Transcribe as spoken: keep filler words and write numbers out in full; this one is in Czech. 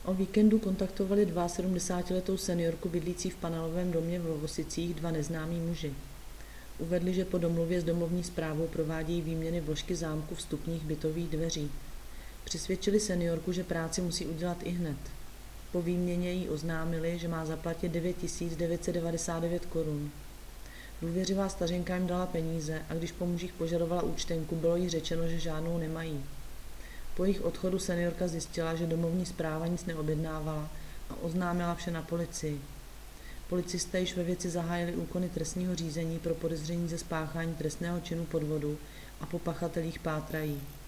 O víkendu kontaktovali sedmdesátiletou seniorku bydlící v panelovém domě v Lovosicích dva neznámí muži. Uvedli, že po domluvě s domovní správou provádějí výměny vložky zámku vstupních bytových dveří. Přesvědčili seniorku, že práci musí udělat ihned. Po výměně jí oznámili, že má zaplatit devět tisíc devět set devadesát devět korun. Důvěřivá stařenka jim dala peníze a když po mužích požadovala účtenku, bylo jí řečeno, že žádnou nemají. Po jejich odchodu seniorka zjistila, že domovní správa nic neobjednávala a oznámila vše na policii. Policisté již ve věci zahájili úkony trestního řízení pro podezření ze spáchání trestného činu podvodu a po pachatelích pátrají.